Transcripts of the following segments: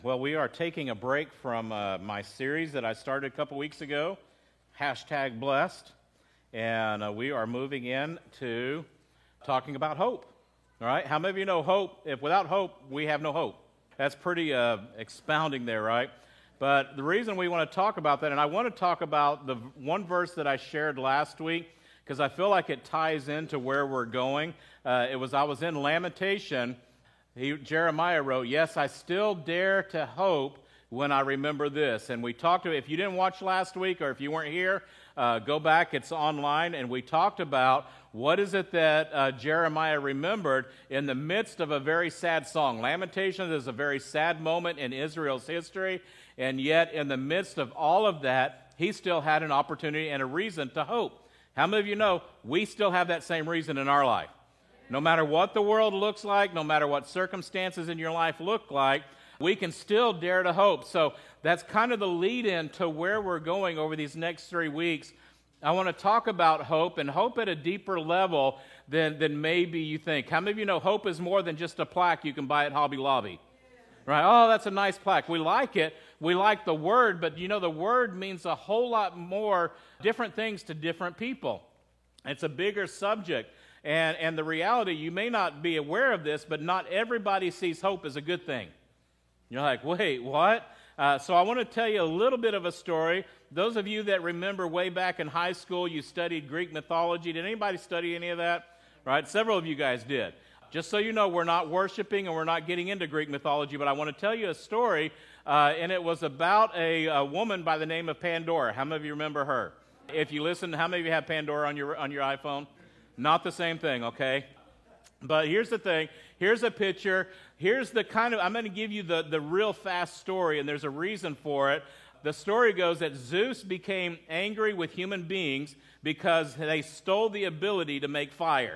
Well, we are taking a break from my series that I started a couple weeks ago, #Blessed, and we are moving into talking about hope. All right? How many of you know hope? If without hope, we have no hope. That's pretty expounding there, right? But the reason we want to talk about that, and I want to talk about the one verse that I shared last week, because I feel like it ties into where we're going. I was in Lamentation. Jeremiah wrote, "Yes, I still dare to hope when I remember this." And we talked about, if you didn't watch last week or if you weren't here, go back, it's online, and we talked about what is it that Jeremiah remembered in the midst of a very sad song. Lamentations is a very sad moment in Israel's history, and yet in the midst of all of that, he still had an opportunity and a reason to hope. How many of you know we still have that same reason in our life? No matter what the world looks like, no matter what circumstances in your life look like, we can still dare to hope. So that's kind of the lead-in to where we're going over these next 3 weeks. I want to talk about hope, and hope at a deeper level than maybe you think. How many of you know hope is more than just a plaque you can buy at Hobby Lobby? Right? Oh, that's a nice plaque. We like it. We like the word, but you know the word means a whole lot more different things to different people. It's a bigger subject. And the reality, you may not be aware of this, but not everybody sees hope as a good thing. You're like, wait, what? So I want to tell you a little bit of a story. Those of you that remember way back in high school, you studied Greek mythology. Did anybody study any of that? Right? Several of you guys did. Just so you know, we're not worshiping and we're not getting into Greek mythology, but I want to tell you a story, and it was about a woman by the name of Pandora. How many of you remember her? If you listen, how many of you have Pandora on your iPhone? Not the same thing, okay? But here's the thing. Here's a picture. Here's the kind of, I'm going to give you the real fast story, and there's a reason for it. The story goes that Zeus became angry with human beings because they stole the ability to make fire.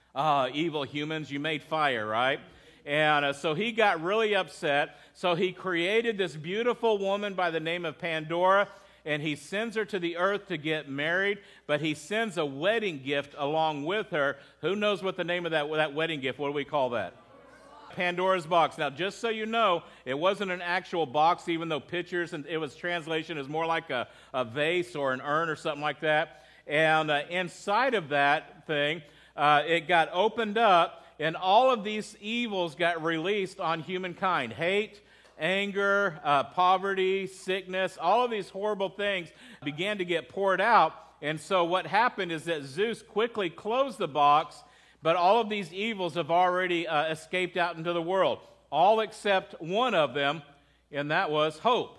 Evil humans, you made fire, right? And so he got really upset. So he created this beautiful woman by the name of Pandora, and he sends her to the earth to get married, but he sends a wedding gift along with her. Who knows what the name of that wedding gift, what do we call that? Pandora's box. Now, just so you know, it wasn't an actual box, even though pictures, and it was translation, is more like a vase or an urn or something like that. And inside of that thing, it got opened up, and all of these evils got released on humankind. Hate, anger, poverty, sickness, all of these horrible things began to get poured out. And so what happened is that Zeus quickly closed the box, but all of these evils have already escaped out into the world, all except one of them, and that was hope.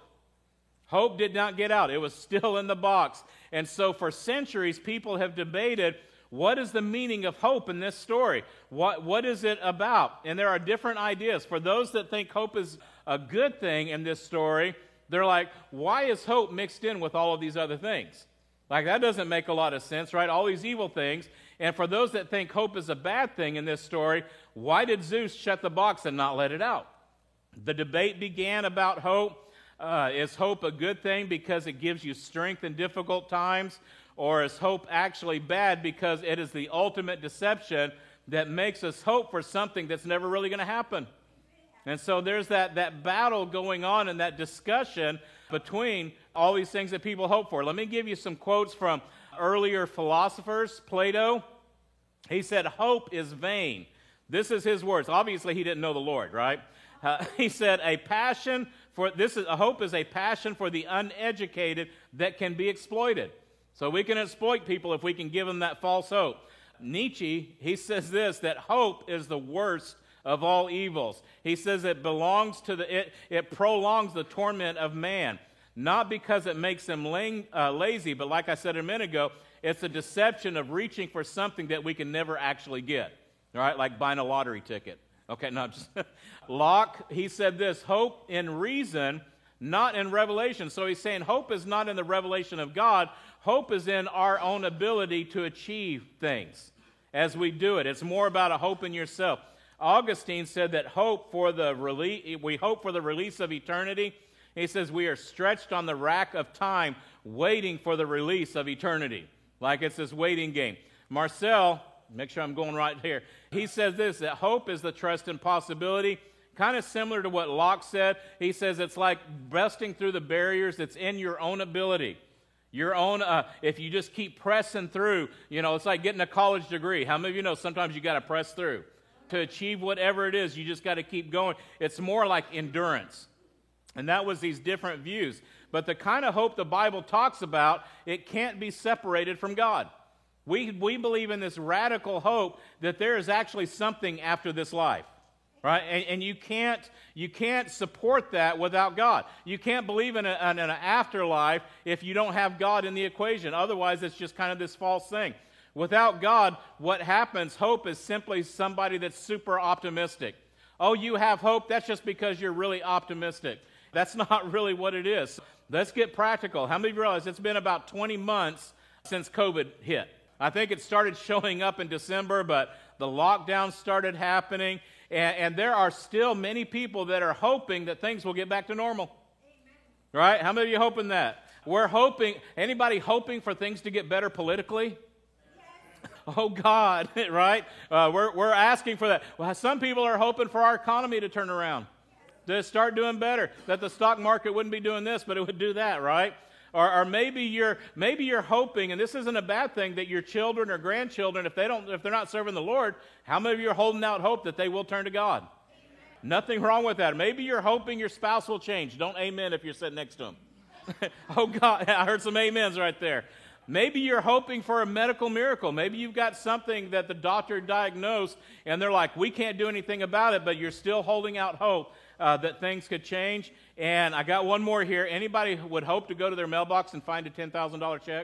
Hope did not get out. It was still in the box. And so for centuries, people have debated, what is the meaning of hope in this story? What is it about? And there are different ideas. For those that think hope is a good thing in this story, they're like, why is hope mixed in with all of these other things? Like, that doesn't make a lot of sense, right? All these evil things. And for those that think hope is a bad thing in this story, why did Zeus shut the box and not let it out? The debate began about hope. Is hope a good thing because it gives you strength in difficult times? Or is hope actually bad because it is the ultimate deception that makes us hope for something that's never really going to happen? And so there's that battle going on and that discussion between all these things that people hope for. Let me give you some quotes from earlier philosophers. Plato, he said, hope is vain. This is his words. Obviously, he didn't know the Lord, right? He said, hope is a passion for the uneducated that can be exploited. So we can exploit people if we can give them that false hope. Nietzsche, he says this, that hope is the worst of all evils. He says it prolongs the torment of man, not because it makes him lazy, but like I said a minute ago, it's a deception of reaching for something that we can never actually get, all right, like buying a lottery ticket. Okay, no, just Locke, he said this, hope in reason, not in revelation. So he's saying hope is not in the revelation of God. Hope is in our own ability to achieve things as we do it. It's more about a hope in yourself. Augustine said that we hope for the release of eternity. He says we are stretched on the rack of time waiting for the release of eternity. Like it's this waiting game. Marcel, make sure I'm going right here. He says this, that hope is the trust in possibility, Kind of similar to what Locke said. He says it's like busting through the barriers that's in your own ability. Your own, if you just keep pressing through, it's like getting a college degree. How many of you know sometimes you got to press through? To achieve whatever it is, you just got to keep going. It's more like endurance. And that was these different views. But the kind of hope the Bible talks about, it can't be separated from God. We believe in this radical hope that there is actually something after this life. Right? And you can't support that without God. You can't believe in an afterlife if you don't have God in the equation. Otherwise, it's just kind of this false thing. Without God, what happens, hope is simply somebody that's super optimistic. Oh, you have hope? That's just because you're really optimistic. That's not really what it is. Let's get practical. How many of you realize it's been about 20 months since COVID hit? I think it started showing up in December, but the lockdown started happening. And there are still many people that are hoping that things will get back to normal. Amen. Right? How many of you hoping that? We're hoping, anybody hoping for things to get better politically? Yes. Oh God, right? We're asking for that. Well, some people are hoping for our economy to turn around, to start doing better, that the stock market wouldn't be doing this, but it would do that, right? Or maybe you're hoping, and this isn't a bad thing, that your children or grandchildren, if they're not serving the Lord, how many of you are holding out hope that they will turn to God? Amen. Nothing wrong with that. Maybe you're hoping your spouse will change. Don't amen if you're sitting next to them. Oh God, I heard some amens right there. Maybe you're hoping for a medical miracle. Maybe you've got something that the doctor diagnosed, and they're like, we can't do anything about it, but you're still holding out hope that things could change. And I got one more here. Anybody would hope to go to their mailbox and find a $10,000 check?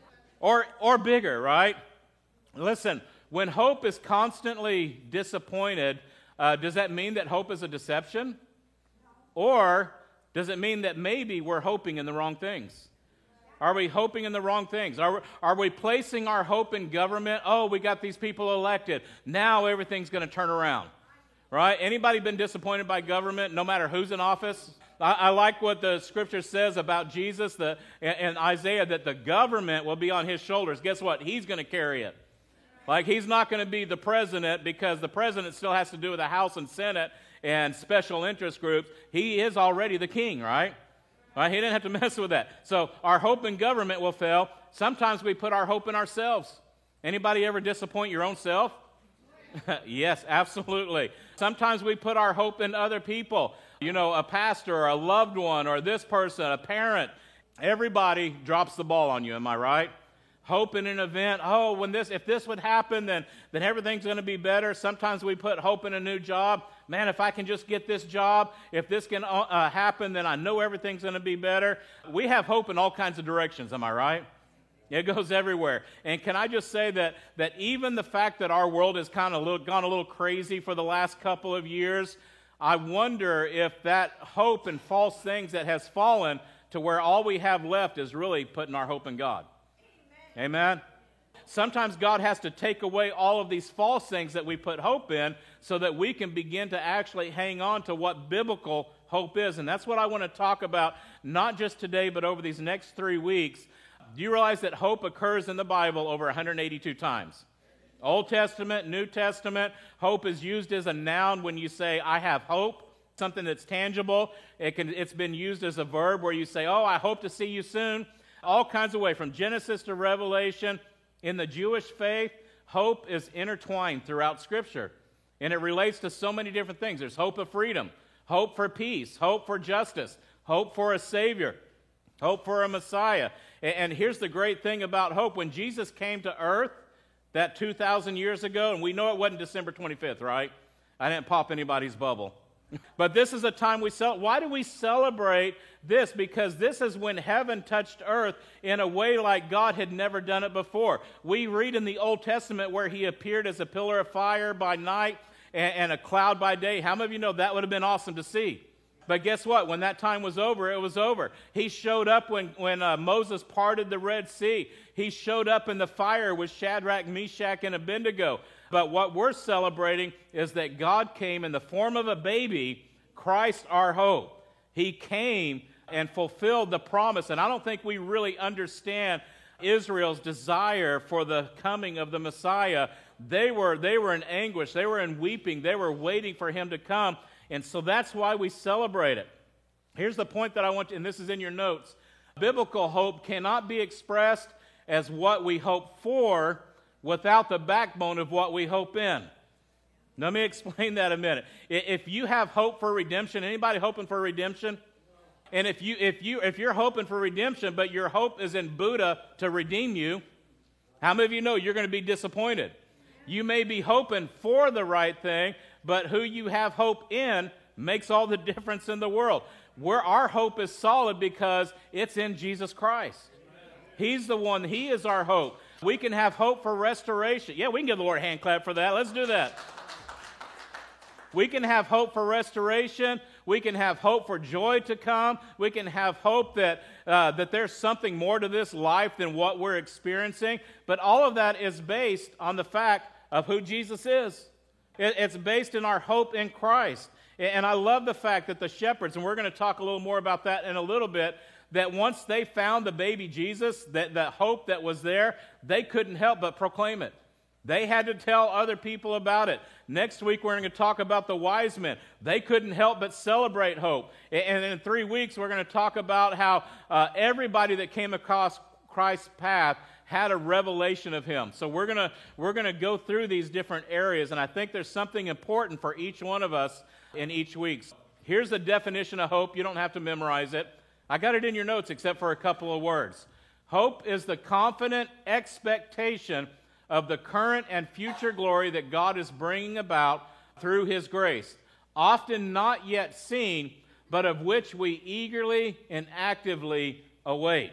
Or bigger, right? Listen, when hope is constantly disappointed, does that mean that hope is a deception? Or does it mean that maybe we're hoping in the wrong things? Are we hoping in the wrong things? Are we placing our hope in government? Oh, we got these people elected. Now everything's going to turn around. Right? Anybody been disappointed by government, no matter who's in office? I like what the scripture says about Jesus and Isaiah, that the government will be on his shoulders. Guess what? He's going to carry it. Like, he's not going to be the president, because the president still has to do with the House and Senate and special interest groups. He is already the king, right? Right? He didn't have to mess with that. So our hope in government will fail. Sometimes we put our hope in ourselves. Anybody ever disappoint your own self? Yes, absolutely. Sometimes we put our hope in other people. A pastor or a loved one or this person, a parent. Everybody drops the ball on you, am I right? Hope in an event. Oh, if this would happen, then everything's going to be better. Sometimes we put hope in a new job. Man, if I can just get this job, if this can happen, then I know everything's going to be better. We have hope in all kinds of directions, am I right? It goes everywhere. And can I just say that even the fact that our world has kind of gone a little crazy for the last couple of years, I wonder if that hope in false things that has fallen to where all we have left is really putting our hope in God. Amen? Sometimes God has to take away all of these false things that we put hope in so that we can begin to actually hang on to what biblical hope is. And that's what I want to talk about, not just today, but over these next 3 weeks. Do you realize that hope occurs in the Bible over 182 times? Old Testament, New Testament, hope is used as a noun when you say, I have hope, something that's tangible. It's been used as a verb where you say, oh, I hope to see you soon. All kinds of ways, from Genesis to Revelation. In the Jewish faith, hope is intertwined throughout Scripture. And it relates to so many different things. There's hope of freedom, hope for peace, hope for justice, hope for a Savior, hope for a Messiah. And here's the great thing about hope. When Jesus came to earth that 2,000 years ago, and we know it wasn't December 25th, right? I didn't pop anybody's bubble. But this is a time we celebrate. Why do we celebrate this? Because this is when heaven touched earth in a way like God had never done it before. We read in the Old Testament where he appeared as a pillar of fire by night and a cloud by day. How many of you know that would have been awesome to see? But guess what? When that time was over, it was over. He showed up when Moses parted the Red Sea. He showed up in the fire with Shadrach, Meshach, and Abednego. But what we're celebrating is that God came in the form of a baby, Christ our hope. He came and fulfilled the promise. And I don't think we really understand Israel's desire for the coming of the Messiah. They were in anguish. They were in weeping. They were waiting for him to come. And so that's why we celebrate it. Here's the point that I want to, and this is in your notes. Biblical hope cannot be expressed as what we hope for without the backbone of what we hope in. Let me explain that a minute. If you have hope for redemption, anybody hoping for redemption? And if you're hoping for redemption, but your hope is in Buddha to redeem you, how many of you know you're going to be disappointed? You may be hoping for the right thing, but who you have hope in makes all the difference in the world. Where our hope is solid because it's in Jesus Christ. He's the one. He is our hope. We can have hope for restoration. Yeah, we can give the Lord a hand clap for that. Let's do that. We can have hope for restoration. We can have hope for joy to come. We can have hope that there's something more to this life than what we're experiencing. But all of that is based on the fact of who Jesus is. It's based in our hope in Christ. And I love the fact that the shepherds, and we're going to talk a little more about that in a little bit, that once they found the baby Jesus, that hope that was there, they couldn't help but proclaim it. They had to tell other people about it. Next week, we're going to talk about the wise men. They couldn't help but celebrate hope. And in 3 weeks, we're going to talk about how everybody that came across Christ's path had a revelation of him. So we're going to go through these different areas, and I think there's something important for each one of us in each week. Here's the definition of hope. You don't have to memorize it. I got it in your notes except for a couple of words. Hope is the confident expectation of the current and future glory that God is bringing about through his grace, often not yet seen, but of which we eagerly and actively await.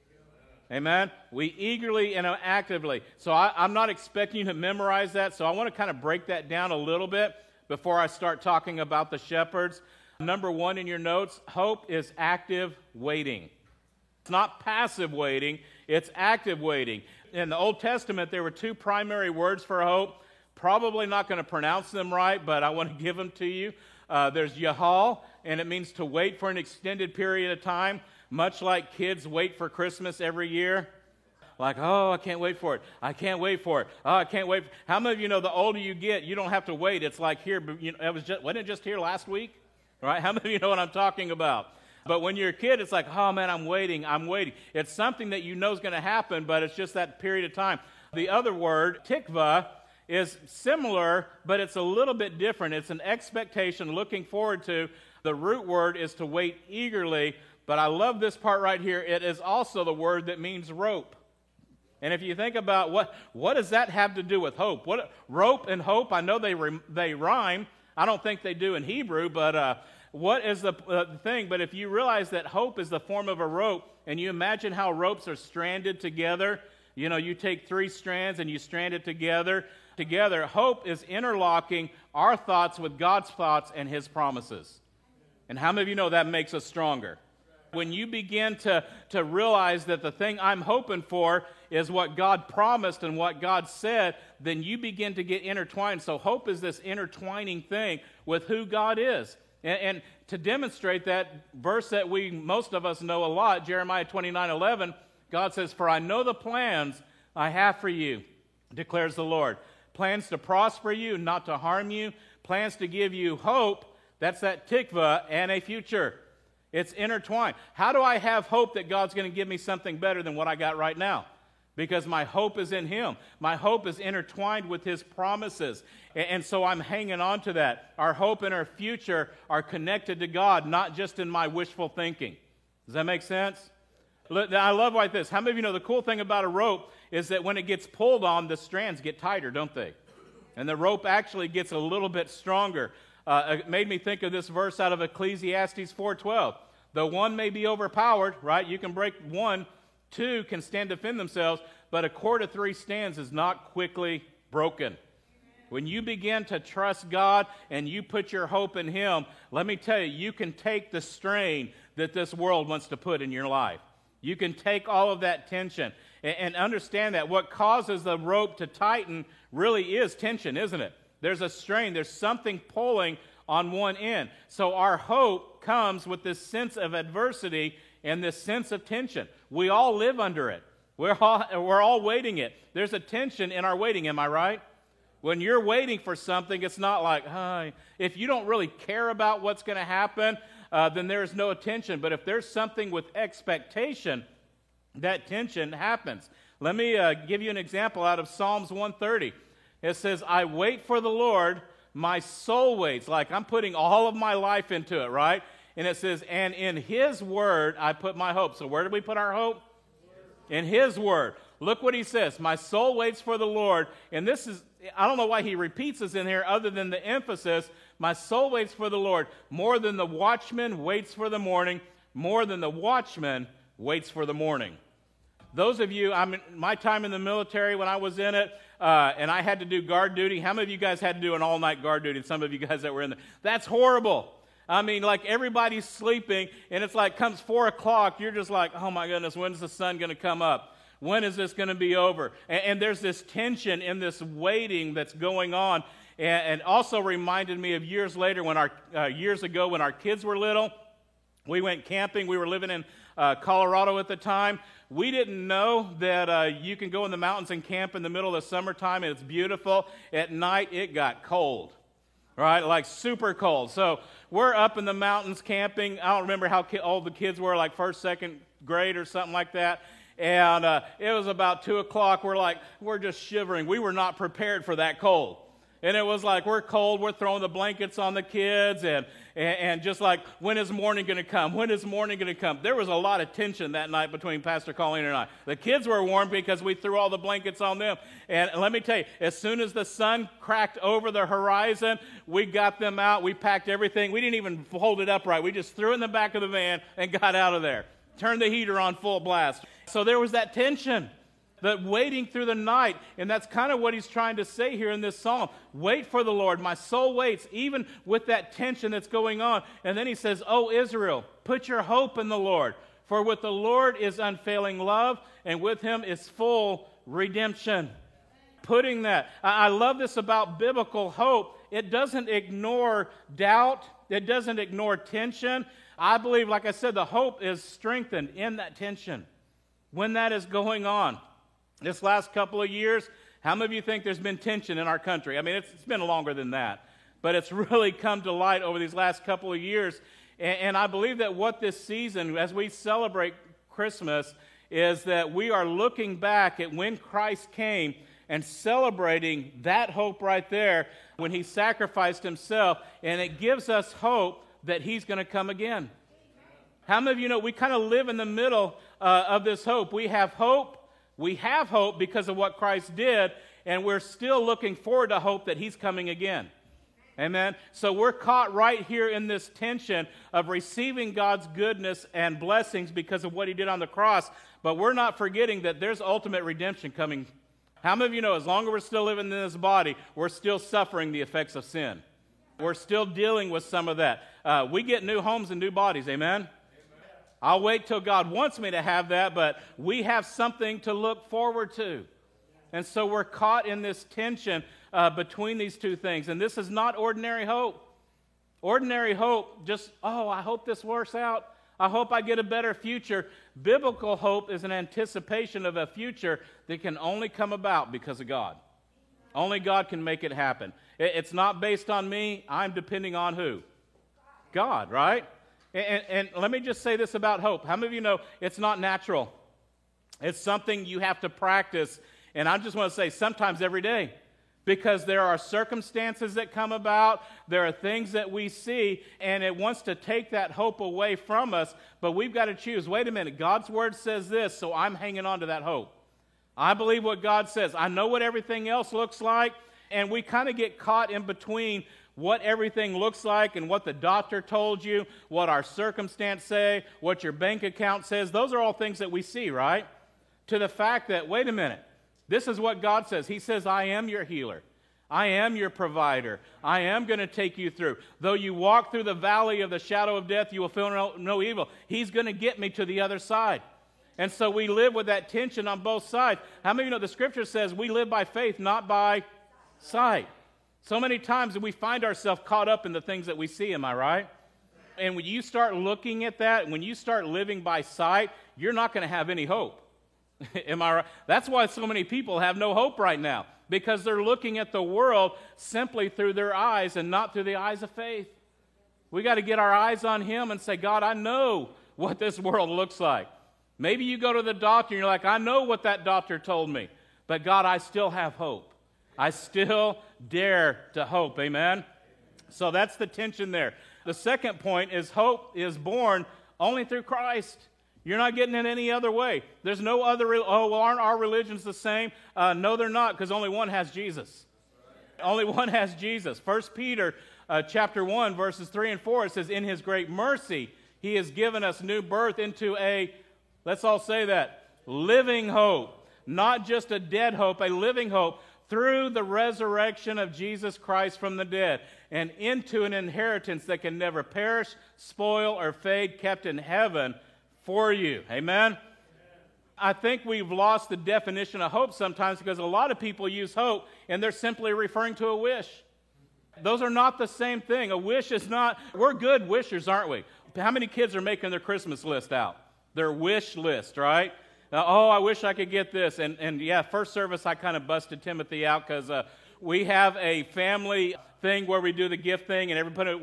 Amen? We eagerly and actively. So I'm not expecting you to memorize that, so I want to kind of break that down a little bit before I start talking about the shepherds. Number one in your notes, hope is active waiting. It's not passive waiting, it's active waiting. In the Old Testament, there were two primary words for hope. Probably not going to pronounce them right, but I want to give them to you. There's Yahal, and it means to wait for an extended period of time, much like kids wait for Christmas every year. Like, oh, I can't wait for it. I can't wait for it. Oh, I can't wait. How many of you know the older you get, you don't have to wait? It's like here, wasn't it just here last week? Right? How many of you know what I'm talking about? But when you're a kid, it's like, oh man, I'm waiting. It's something that you know is going to happen, but it's just that period of time. The other word, tikva, is similar, but it's a little bit different. It's an expectation, looking forward to. The root word is to wait eagerly, but I love this part right here. It is also the word that means rope. And if you think about what does that have to do with hope? Rope and hope, I know they rhyme. I don't think they do in Hebrew, but what is the thing? But if you realize that hope is the form of a rope, and you imagine how ropes are stranded together, you take 3 strands and you strand it together. Hope is interlocking our thoughts with God's thoughts and his promises. And how many of you know that makes us stronger? When you begin to realize that the thing I'm hoping for is what God promised and what God said, then you begin to get intertwined. So hope is this intertwining thing with who God is. And to demonstrate that verse that most of us know a lot, Jeremiah 29:11, God says, "For I know the plans I have for you, declares the Lord. Plans to prosper you, not to harm you. Plans to give you hope," that's that tikva, "and a future." It's intertwined. How do I have hope that God's going to give me something better than what I got right now? Because my hope is in him. My hope is intertwined with his promises. And so I'm hanging on to that. Our hope and our future are connected to God, not just in my wishful thinking. Does that make sense? I love like this. How many of you know the cool thing about a rope is that when it gets pulled on, the strands get tighter, don't they? And the rope actually gets a little bit stronger. It made me think of this verse out of Ecclesiastes 4:12. Though one may be overpowered, right? You can break one, 2 can stand to defend themselves, but a cord of 3 stands is not quickly broken. When you begin to trust God and you put your hope in him, let me tell you, you can take the strain that this world wants to put in your life. You can take all of that tension and understand that what causes the rope to tighten really is tension, isn't it? There's a strain. There's something pulling on one end. So our hope comes with this sense of adversity and this sense of tension. We all live under it. We're all waiting it. There's a tension in our waiting, am I right? When you're waiting for something, it's not like, hi. If you don't really care about what's going to happen, then there's no attention. But if there's something with expectation, that tension happens. Let me give you an example out of Psalms 130. It says, I wait for the Lord, my soul waits. Like I'm putting all of my life into it, right? And it says, and in His word I put my hope. So where do we put our hope? In His word. Look what he says. My soul waits for the Lord. And this is, I don't know why he repeats this in here other than the emphasis. My soul waits for the Lord more than the watchman waits for the morning, more than the watchman waits for the morning. Those of you, my time in the military when I was in it, and I had to do guard duty. How many of you guys had to do an all-night guard duty? Some of you guys that were in there. That's horrible. I mean, like everybody's sleeping, and it's like comes 4 o'clock, you're just like, oh my goodness, when's the sun going to come up? When is this going to be over? And there's this tension in this waiting that's going on. And also reminded me of years later when years ago when our kids were little, we went camping. We were living in Colorado at the time. We didn't know that you can go in the mountains and camp in the middle of the summertime, and it's beautiful. At night, it got cold, right? Like super cold. So we're up in the mountains camping. I don't remember how old the kids were, like first, second grade or something like that. And it was about 2 o'clock. We're just shivering. We were not prepared for that cold. And it was like, we're cold, we're throwing the blankets on the kids, and just like, when is morning going to come? When is morning going to come? There was a lot of tension that night between Pastor Colleen and I. The kids were warm because we threw all the blankets on them. And let me tell you, as soon as the sun cracked over the horizon, we got them out, we packed everything. We didn't even hold it upright. We just threw it in the back of the van and got out of there. Turned the heater on full blast. So there was that tension. That waiting through the night, and that's kind of what he's trying to say here in this psalm. Wait for the Lord. My soul waits, even with that tension that's going on. And then he says, O Israel, put your hope in the Lord. For with the Lord is unfailing love, and with him is full redemption. Putting that. I love this about biblical hope. It doesn't ignore doubt. It doesn't ignore tension. I believe, like I said, the hope is strengthened in that tension when that is going on. This last couple of years, how many of you think there's been tension in our country? I mean, it's been longer than that, but it's really come to light over these last couple of years. And I believe that what this season, as we celebrate Christmas, is that we are looking back at when Christ came and celebrating that hope right there when he sacrificed himself, and it gives us hope that he's going to come again. How many of you know we kind of live in the middle of this hope? We have hope. We have hope because of what Christ did, and we're still looking forward to hope that he's coming again. Amen? So we're caught right here in this tension of receiving God's goodness and blessings because of what he did on the cross, but we're not forgetting that there's ultimate redemption coming. How many of you know as long as we're still living in this body, we're still suffering the effects of sin? We're still dealing with some of that. We get new homes and new bodies. Amen? I'll wait till God wants me to have that, but we have something to look forward to. And so we're caught in this tension between these two things. And this is not ordinary hope. Ordinary hope, just, I hope this works out. I hope I get a better future. Biblical hope is an anticipation of a future that can only come about because of God. Only God can make it happen. It's not based on me. I'm depending on who? God, right? And let me just say this about hope. How many of you know it's not natural? It's something you have to practice. And I just want to say sometimes every day. Because there are circumstances that come about. There are things that we see. And it wants to take that hope away from us. But we've got to choose. Wait a minute. God's word says this. So I'm hanging on to that hope. I believe what God says. I know what everything else looks like. And we kind of get caught in between what everything looks like and what the doctor told you, what our circumstance say, what your bank account says. Those are all things that we see, right? To the fact that, wait a minute, this is what God says. He says, I am your healer. I am your provider. I am going to take you through. Though you walk through the valley of the shadow of death, you will feel no evil. He's going to get me to the other side. And so we live with that tension on both sides. How many of you know the scripture says we live by faith, not by sight? So many times we find ourselves caught up in the things that we see, am I right? And when you start looking at that, when you start living by sight, you're not going to have any hope. Am I right? That's why so many people have no hope right now, because they're looking at the world simply through their eyes and not through the eyes of faith. We got to get our eyes on Him and say, God, I know what this world looks like. Maybe you go to the doctor and you're like, I know what that doctor told me, but God, I still have hope. I still dare to hope. Amen? So that's the tension there. The second point is hope is born only through Christ. You're not getting it any other way. There's no other, aren't our religions the same? No, they're not, because only one has Jesus. Only one has Jesus. 1 Peter chapter 1, verses 3 and 4, it says, in His great mercy, He has given us new birth into a, let's all say that, living hope. Not just a dead hope, a living hope, through the resurrection of Jesus Christ from the dead, and into an inheritance that can never perish, spoil, or fade, kept in heaven for you. Amen? I think we've lost the definition of hope sometimes, because a lot of people use hope and they're simply referring to a wish. Those are not the same thing. A wish is not, we're good wishers, aren't we? How many kids are making their Christmas list out? Their wish list, right? I wish I could get this. And yeah, first service I kind of busted Timothy out, because we have a family thing where we do the gift thing, and everybody,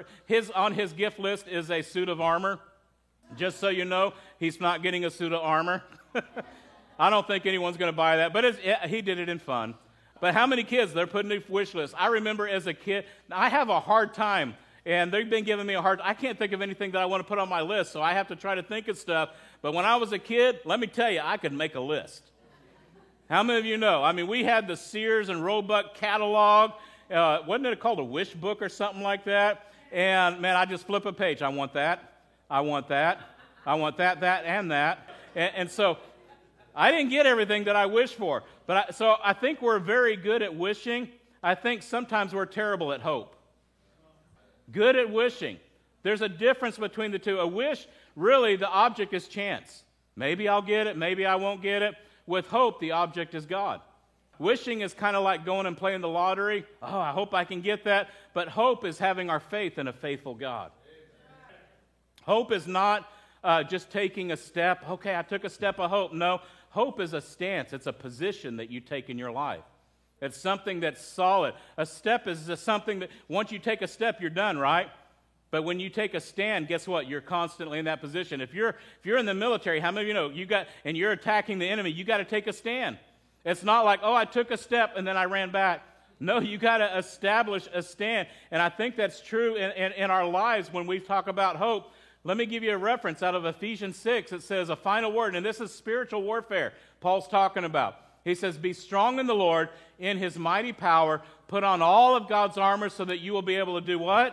on his gift list is a suit of armor. Just so you know, he's not getting a suit of armor. I don't think anyone's going to buy that, but he did it in fun. But how many kids, they're putting a wish list. I remember as a kid, I have a hard time, and they've been giving me a hard time. I can't think of anything that I want to put on my list, so I have to try to think of stuff. But when I was a kid, let me tell you, I could make a list. How many of you know? I mean, we had the Sears and Roebuck catalog. Wasn't it called a wish book or something like that? And, man, I just flip a page. I want that. I want that. I want that, and that. And so I didn't get everything that I wished for. So I think we're very good at wishing. I think sometimes we're terrible at hope. Good at wishing. There's a difference between the two. A wish, really, the object is chance. Maybe I'll get it, maybe I won't get it. With hope, the object is God. Wishing is kind of like going and playing the lottery. Oh, I hope I can get that. But hope is having our faith in a faithful God. Hope is not just taking a step. Okay, I took a step of hope. No, hope is a stance. It's a position that you take in your life. It's something that's solid. A step is something that once you take a step, you're done, right? But when you take a stand, guess what? You're constantly in that position. If you're in the military, how many of you know and you're attacking the enemy, you got to take a stand. It's not like, I took a step and then I ran back. No, you got to establish a stand. And I think that's true in our lives when we talk about hope. Let me give you a reference out of Ephesians 6. It says a final word, and this is spiritual warfare Paul's talking about. He says, be strong in the Lord, in His mighty power. Put on all of God's armor so that you will be able to do what?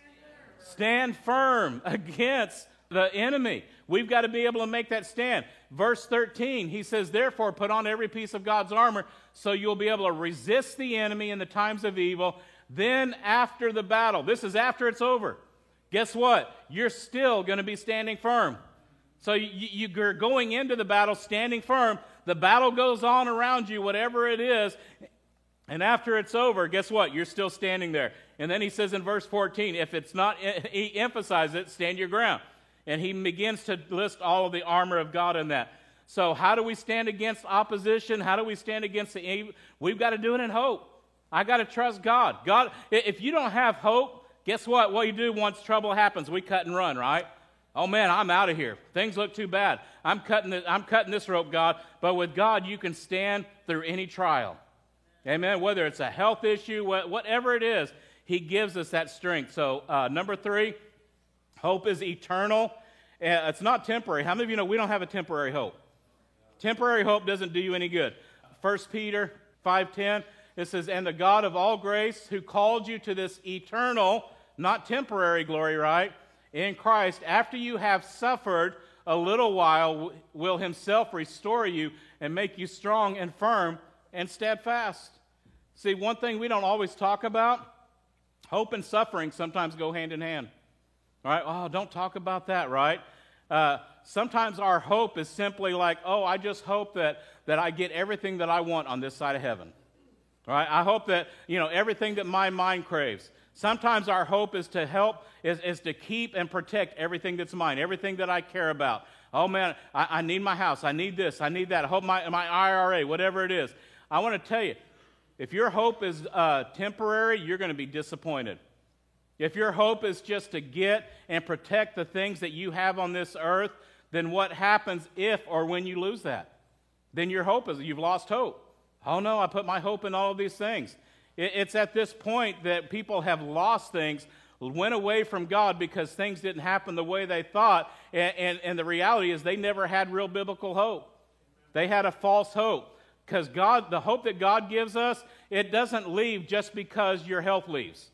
Stand firm against the enemy. We've got to be able to make that stand. Verse 13, he says, therefore, put on every piece of God's armor so you'll be able to resist the enemy in the times of evil. Then after the battle, this is after it's over, guess what? You're still going to be standing firm. So you're going into the battle standing firm. The battle goes on around you, whatever it is. And after it's over, guess what? You're still standing there. And then he says in verse 14, if it's not, he emphasizes it, stand your ground. And he begins to list all of the armor of God in that. So how do we stand against opposition? How do we stand against the evil? We've got to do it in hope. I got to trust God. God, if you don't have hope, guess what? What you do once trouble happens, we cut and run, right? Oh man, I'm out of here. Things look too bad. I'm cutting this rope, God. But with God, you can stand through any trial. Amen. Whether it's a health issue, whatever it is, He gives us that strength. So number 3, hope is eternal. It's not temporary. How many of you know we don't have a temporary hope? Temporary hope doesn't do you any good. 1 Peter 5:10, it says, and the God of all grace who called you to this eternal, not temporary glory, right? In Christ, after you have suffered a little while, will Himself restore you and make you strong and firm and steadfast. See, one thing we don't always talk about, hope and suffering sometimes go hand in hand. All right? Oh, don't talk about that, right? Sometimes our hope is simply like, I just hope that I get everything that I want on this side of heaven. All right? I hope that, everything that my mind craves. Sometimes our hope is to help, is to keep and protect everything that's mine, everything that I care about. Oh man, I need my house, I need this, I need that, I hope my IRA, whatever it is. I want to tell you, if your hope is temporary, you're going to be disappointed. If your hope is just to get and protect the things that you have on this earth, then what happens if or when you lose that? Then your hope is, you've lost hope. Oh no, I put my hope in all of these things. It's at this point that people have lost things, went away from God because things didn't happen the way they thought, and the reality is they never had real biblical hope. They had a false hope. Because God, the hope that God gives us, it doesn't leave just because your health leaves.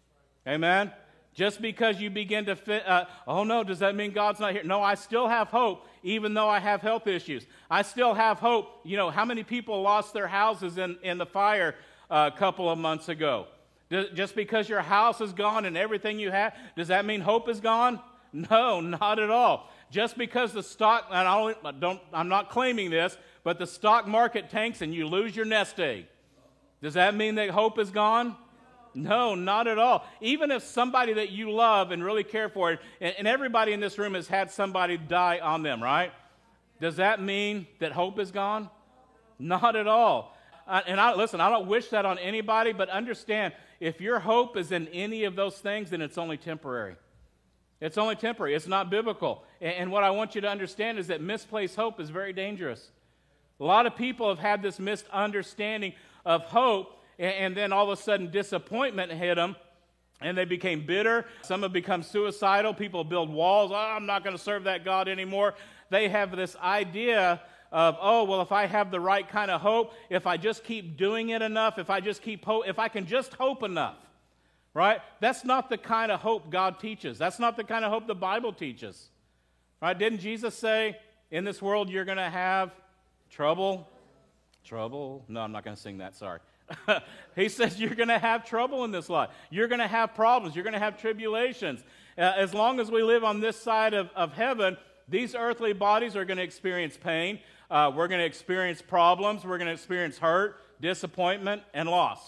Amen? Just because you begin to fit, oh no, does that mean God's not here? No, I still have hope, even though I have health issues. I still have hope. You know, how many people lost their houses in the fire a couple of months ago? Just because your house is gone and everything you have, does that mean hope is gone? No, not at all. Just because the stock, and I'm not claiming this, but the stock market tanks and you lose your nest egg, does that mean that hope is gone? No, not at all. Even if somebody that you love and really care for, and everybody in this room has had somebody die on them, right? Does that mean that hope is gone? Not at all. Listen, I don't wish that on anybody, but understand, if your hope is in any of those things, then it's only temporary. It's only temporary. It's not biblical. And what I want you to understand is that misplaced hope is very dangerous. A lot of people have had this misunderstanding of hope, and then all of a sudden disappointment hit them, and they became bitter. Some have become suicidal. People build walls. Oh, I'm not going to serve that God anymore. They have this idea of, oh, well, if I have the right kind of hope, if I just keep doing it enough, if I can just hope enough, right? That's not the kind of hope God teaches. That's not the kind of hope the Bible teaches, right? Didn't Jesus say, in this world you're going to have trouble? No, I'm not going to sing that, sorry. He says you're going to have trouble in this life. You're going to have problems. You're going to have tribulations. As long as we live on this side of heaven, these earthly bodies are going to experience pain. We're going to experience problems. We're going to experience hurt, disappointment, and loss.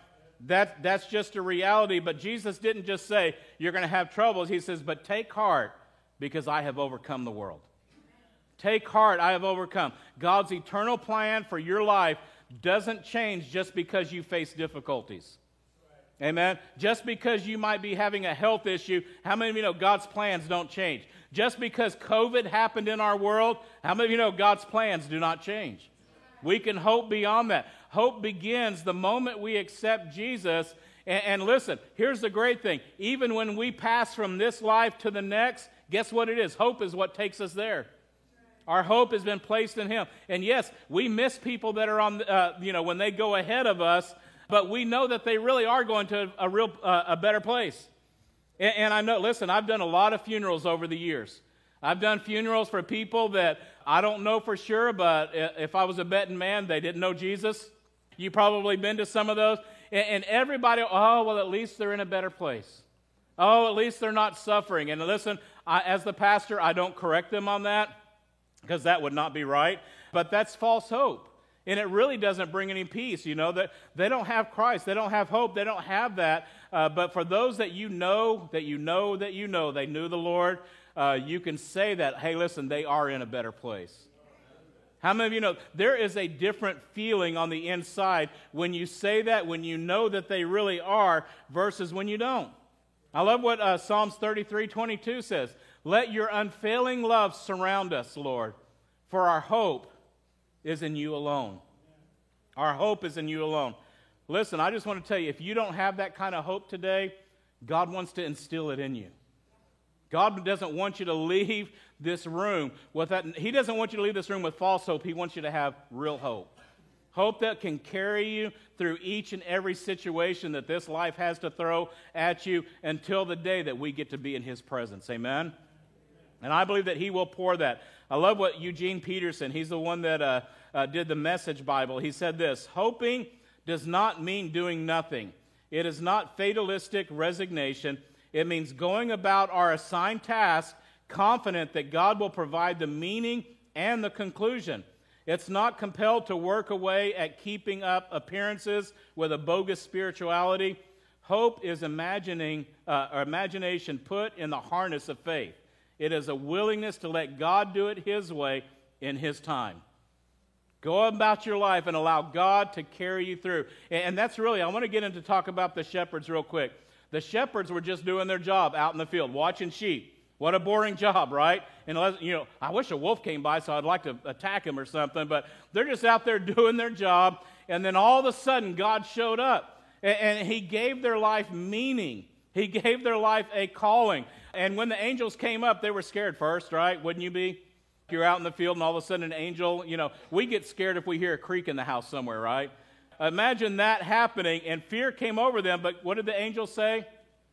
That's just a reality. But Jesus didn't just say you're going to have troubles. He says, but take heart because I have overcome the world. Take heart, I have overcome. God's eternal plan for your life doesn't change just because you face difficulties. Amen? Just because you might be having a health issue, how many of you know God's plans don't change? Just because COVID happened in our world, how many of you know God's plans do not change? We can hope beyond that. Hope begins the moment we accept Jesus. And listen, here's the great thing. Even when we pass from this life to the next, guess what it is? Hope is what takes us there. Our hope has been placed in Him. And yes, we miss people that are on, when they go ahead of us, but we know that they really are going to a better place. And I know, listen, I've done a lot of funerals over the years. I've done funerals for people that I don't know for sure, but if I was a betting man, they didn't know Jesus. You've probably been to some of those. And everybody, oh, well, at least they're in a better place. Oh, at least they're not suffering. And listen, as the pastor, I don't correct them on that, because that would not be right. But that's false hope. And it really doesn't bring any peace, that they don't have Christ. They don't have hope. They don't have that. But for those that you know, they knew the Lord, you can say that, hey, listen, they are in a better place. How many of you know there is a different feeling on the inside when you say that, when you know that they really are, versus when you don't? I love what Psalms 33:22 says. Let your unfailing love surround us, Lord, for our hope is in you alone. Our hope is in you alone. Listen, I just want to tell you, if you don't have that kind of hope today, God wants to instill it in you. God doesn't want you to leave this room with that. He doesn't want you to leave this room with false hope. He wants you to have real hope. Hope that can carry you through each and every situation that this life has to throw at you until the day that we get to be in His presence. Amen? And I believe that He will pour that. I love what Eugene Peterson, he's the one that did the Message Bible. He said this: hoping does not mean doing nothing. It is not fatalistic resignation. It means going about our assigned task confident that God will provide the meaning and the conclusion. It's not compelled to work away at keeping up appearances with a bogus spirituality. Hope is imagination put in the harness of faith. It is a willingness to let God do it His way in His time. Go about your life and allow God to carry you through. And that's really, I want to get into talk about the shepherds real quick. The shepherds were just doing their job out in the field, watching sheep. What a boring job, right? And I wish a wolf came by so I'd like to attack him or something, but they're just out there doing their job, and then all of a sudden God showed up, and He gave their life meaning. He gave their life a calling. And when the angels came up, they were scared first, right? Wouldn't you be? You're out in the field and all of a sudden an angel, we get scared if we hear a creak in the house somewhere, right? Imagine that happening, and fear came over them, but what did the angel say?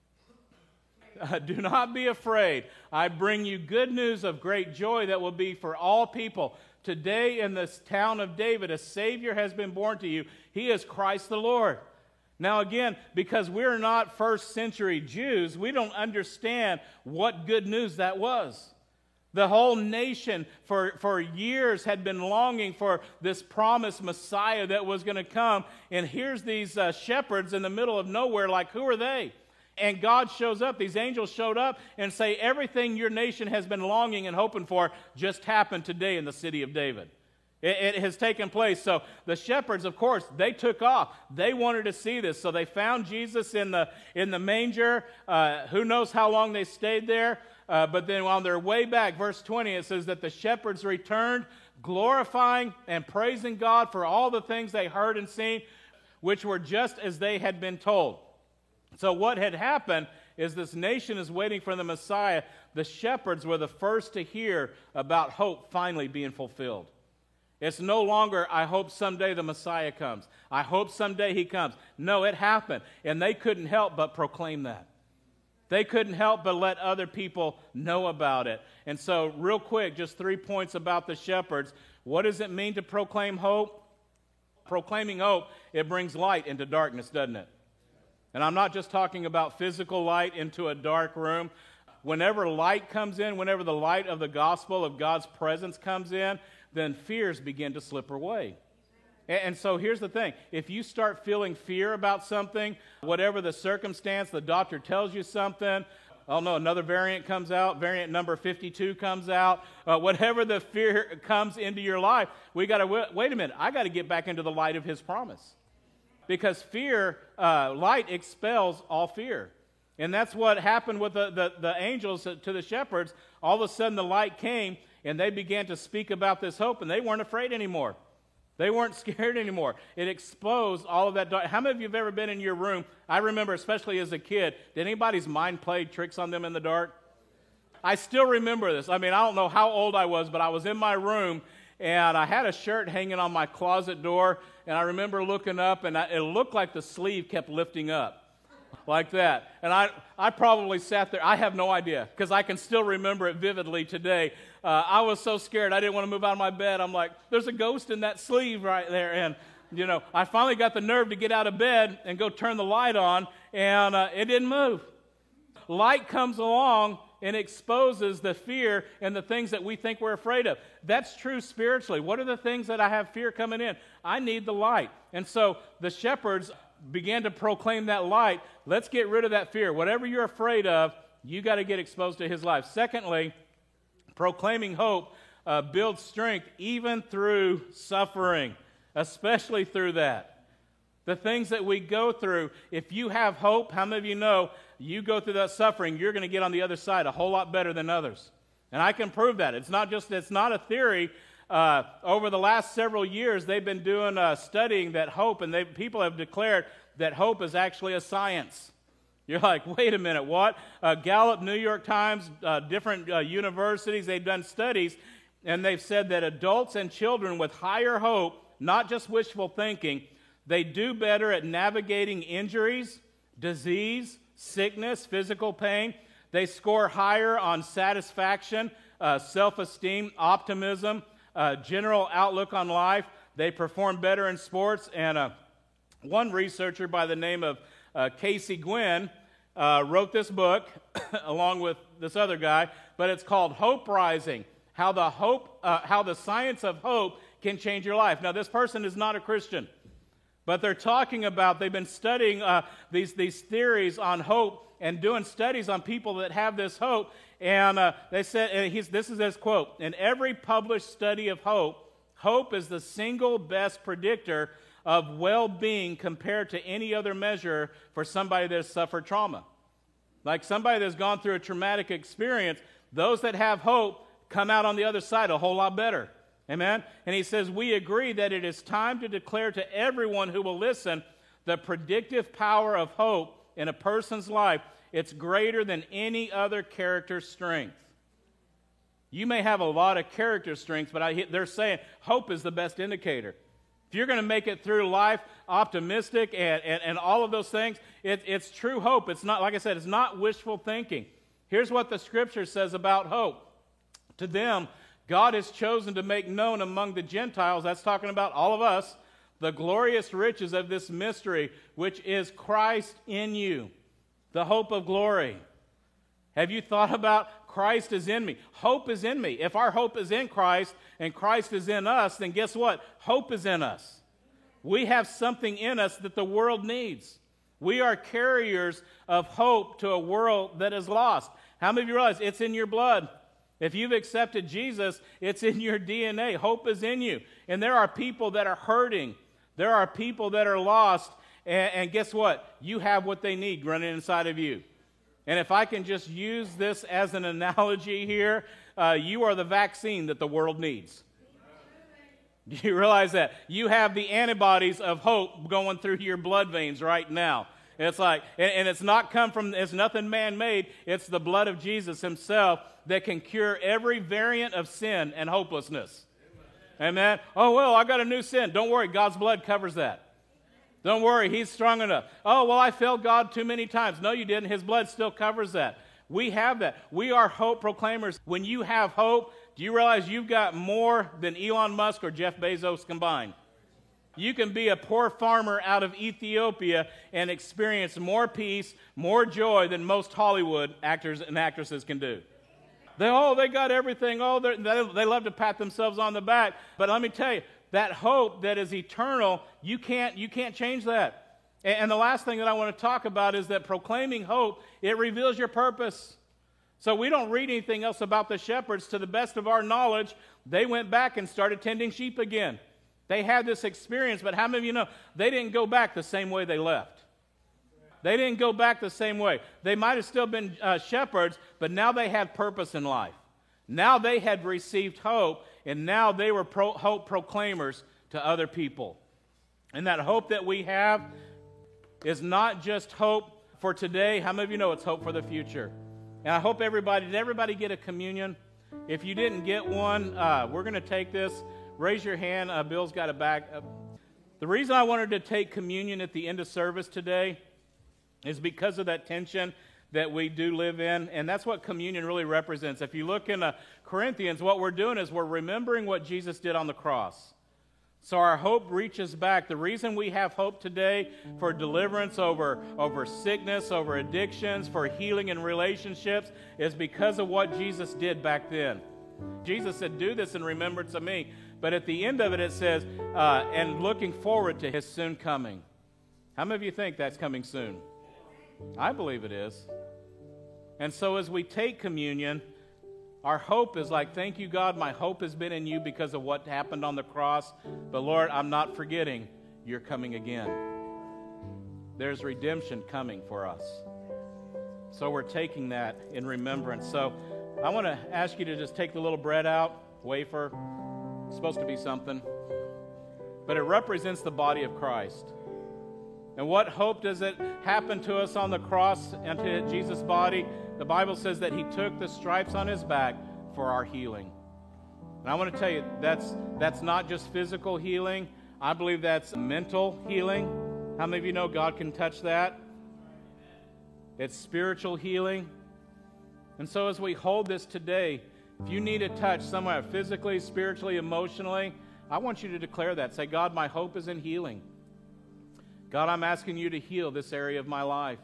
Do not be afraid. I bring you good news of great joy that will be for all people. Today in this town of David, a Savior has been born to you. He is Christ the Lord. Now again, because we're not first century Jews, we don't understand what good news that was. The whole nation for years had been longing for this promised Messiah that was going to come. And here's these shepherds in the middle of nowhere, like, who are they? And God shows up, these angels showed up and say, everything your nation has been longing and hoping for just happened today in the city of David. It has taken place. So the shepherds, of course, they took off. They wanted to see this. So they found Jesus in the manger. Who knows how long they stayed there. But then on their way back, verse 20, it says that the shepherds returned, glorifying and praising God for all the things they heard and seen, which were just as they had been told. So what had happened is this nation is waiting for the Messiah. The shepherds were the first to hear about hope finally being fulfilled. It's no longer, I hope someday the Messiah comes. I hope someday He comes. No, it happened. And they couldn't help but proclaim that. They couldn't help but let other people know about it. And so, real quick, just 3 points about the shepherds. What does it mean to proclaim hope? Proclaiming hope, it brings light into darkness, doesn't it? And I'm not just talking about physical light into a dark room. Whenever light comes in, whenever the light of the gospel of God's presence comes in, then fears begin to slip away. And so here's the thing. If you start feeling fear about something, whatever the circumstance, the doctor tells you something, oh no, another variant comes out, variant number 52 comes out, whatever the fear comes into your life, we got to, wait a minute, I got to get back into the light of His promise. Because fear, light expels all fear. And that's what happened with the angels to the shepherds. All of a sudden the light came, and they began to speak about this hope, and they weren't afraid anymore. They weren't scared anymore. It exposed all of that dark. How many of you have ever been in your room? I remember, especially as a kid, did anybody's mind play tricks on them in the dark? I still remember this. I mean, I don't know how old I was, but I was in my room, and I had a shirt hanging on my closet door, and I remember looking up, and it looked like the sleeve kept lifting up. Like that. And I probably sat there. I have no idea, because I can still remember it vividly today. I was so scared. I didn't want to move out of my bed. I'm like, there's a ghost in that sleeve right there. And, I finally got the nerve to get out of bed and go turn the light on, and it didn't move. Light comes along and exposes the fear and the things that we think we're afraid of. That's true spiritually. What are the things that I have fear coming in? I need the light. And so the shepherds began to proclaim that light. Let's get rid of that fear. Whatever you're afraid of, you got to get exposed to His life. Secondly, proclaiming hope builds strength even through suffering, especially through that. The things that we go through, if you have hope, how many of you know you go through that suffering, you're going to get on the other side a whole lot better than others. And I can prove that. It's not a theory. Over the last several years, they've been doing studying that hope, and people have declared that hope is actually a science. You're like, wait a minute, what? Gallup, New York Times, different universities, they've done studies, and they've said that adults and children with higher hope, not just wishful thinking, they do better at navigating injuries, disease, sickness, physical pain. They score higher on satisfaction, self-esteem, optimism, general outlook on life. They perform better in sports. And one researcher by the name of Casey Gwynn wrote this book along with this other guy, but it's called Hope Rising, how the science of hope can change your life. Now, this person is not a Christian. But they're talking about, they've been studying these theories on hope and doing studies on people that have this hope. And they said, this is his quote, "In every published study of hope, hope is the single best predictor of well-being compared to any other measure for somebody that has suffered trauma." Like somebody that's gone through a traumatic experience, those that have hope come out on the other side a whole lot better. Amen? And he says, "We agree that it is time to declare to everyone who will listen the predictive power of hope in a person's life. It's greater than any other character strength." You may have a lot of character strengths, but they're saying hope is the best indicator. If you're going to make it through life optimistic and all of those things, it's true hope. It's not, like I said, it's not wishful thinking. Here's what the Scripture says about hope. "To them, God has chosen to make known among the Gentiles," that's talking about all of us, "the glorious riches of this mystery, which is Christ in you, the hope of glory." Have you thought about Christ is in me? Hope is in me. If our hope is in Christ and Christ is in us, then guess what? Hope is in us. We have something in us that the world needs. We are carriers of hope to a world that is lost. How many of you realize it's in your blood? If you've accepted Jesus, it's in your DNA. Hope is in you. And there are people that are hurting. There are people that are lost. And guess what? You have what they need running inside of you. And if I can just use this as an analogy here, you are the vaccine that the world needs. Do you realize that? You have the antibodies of hope going through your blood veins right now. It's like, and it's not come from, it's nothing man-made. It's the blood of Jesus himself that can cure every variant of sin and hopelessness. Amen. Oh, well, I got a new sin. Don't worry, God's blood covers that. Don't worry, he's strong enough. Oh, well, I failed God too many times. No, you didn't. His blood still covers that. We have that. We are hope proclaimers. When you have hope, do you realize you've got more than Elon Musk or Jeff Bezos combined? You can be a poor farmer out of Ethiopia and experience more peace, more joy than most Hollywood actors and actresses can do. They got everything. They love to pat themselves on the back. But let me tell you, that hope that is eternal, you can't change that. And the last thing that I want to talk about is that proclaiming hope, it reveals your purpose. So we don't read anything else about the shepherds. To the best of our knowledge, they went back and started tending sheep again. They had this experience, but how many of you know they didn't go back the same way they left? They didn't go back the same way. They might have still been shepherds, but now they had purpose in life. Now they had received hope, and now they were hope proclaimers to other people. And that hope that we have is not just hope for today. How many of you know it's hope for the future? And I hope did everybody get a communion? If you didn't get one, we're going to take this. Raise your hand. Bill's got a bag. The reason I wanted to take communion at the end of service today is because of that tension that we do live in, and that's what communion really represents. If you look in Corinthians, what we're doing is we're remembering what Jesus did on the cross. So our hope reaches back. The reason we have hope today for deliverance over sickness, over addictions, for healing in relationships is because of what Jesus did back then. Jesus said, "Do this in remembrance of me." But at the end of it, it says, and looking forward to his soon coming. How many of you think that's coming soon? I believe it is. And so as we take communion, our hope is like, thank you, God, my hope has been in you because of what happened on the cross. But Lord, I'm not forgetting you're coming again. There's redemption coming for us. So we're taking that in remembrance. So I want to ask you to just take the little bread out, wafer. It's supposed to be something. But it represents the body of Christ. And what hope does it happen to us on the cross and to Jesus' body? The Bible says that he took the stripes on his back for our healing. And I want to tell you, that's not just physical healing. I believe that's mental healing. How many of you know God can touch that? It's spiritual healing. And so as we hold this today, if you need a touch somewhere, physically, spiritually, emotionally, I want you to declare that. Say, God, my hope is in healing. God, I'm asking you to heal this area of my life.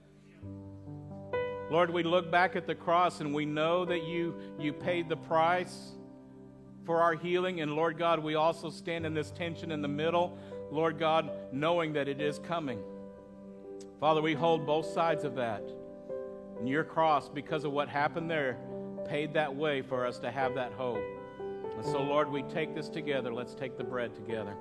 Lord, we look back at the cross and we know that you paid the price for our healing. And Lord God, we also stand in this tension in the middle Lord God, knowing that it is coming. Father, we hold both sides of that. And your cross, because of what happened there, paid that way for us to have that hope. And so, Lord, we take this together. Let's take the bread together.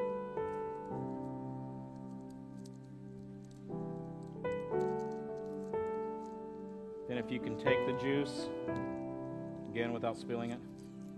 Then if you can take the juice, again without spilling it.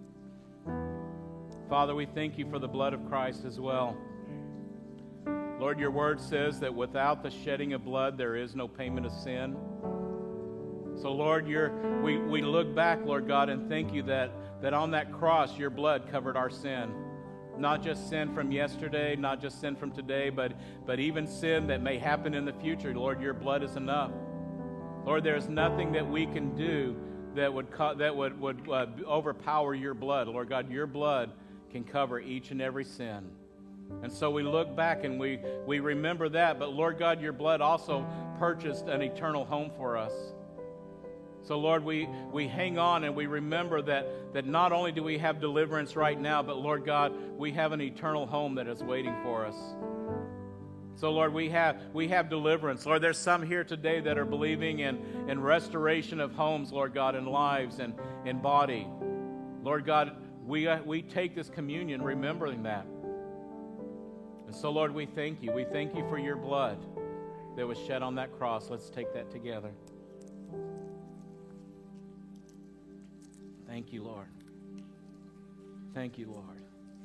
Father, we thank you for the blood of Christ as well. Lord, your word says that without the shedding of blood, there is no payment of sin. So, Lord, we look back, Lord God, and thank you that on that cross, your blood covered our sin. Not just sin from yesterday, not just sin from today, but even sin that may happen in the future. Lord, your blood is enough. Lord, there's nothing that we can do that would overpower your blood. Lord God, your blood can cover each and every sin. And so we look back and we remember that. But Lord God, your blood also purchased an eternal home for us. So Lord, we hang on and we remember that not only do we have deliverance right now, but Lord God, we have an eternal home that is waiting for us. So Lord, we have deliverance. Lord, there's some here today that are believing in restoration of homes, Lord God, and lives and in body. Lord God, we take this communion remembering that. And so Lord, we thank you. We thank you for your blood that was shed on that cross. Let's take that together. Thank you, Lord. Thank you, Lord.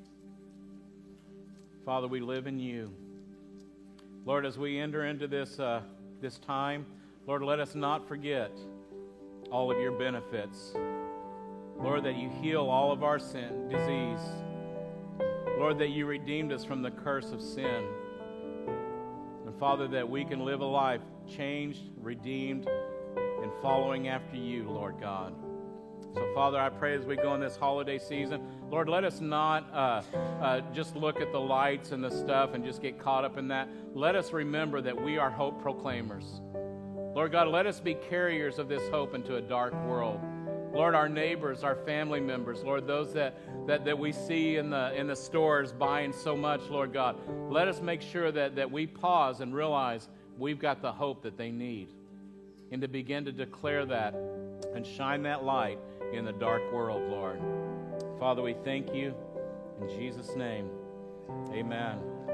Father, we live in you. Lord, as we enter into this time, Lord, let us not forget all of your benefits. Lord, that you heal all of our sin, disease. Lord, that you redeemed us from the curse of sin. And Father, that we can live a life changed, redeemed, and following after you, Lord God. So, Father, I pray as we go in this holiday season, Lord, let us not just look at the lights and the stuff and just get caught up in that. Let us remember that we are hope proclaimers. Lord God, let us be carriers of this hope into a dark world. Lord, our neighbors, our family members, Lord, those that we see in the stores buying so much, Lord God, let us make sure that we pause and realize we've got the hope that they need, and to begin to declare that and shine that light in the dark world, Lord. Father, we thank you. In Jesus' name, amen.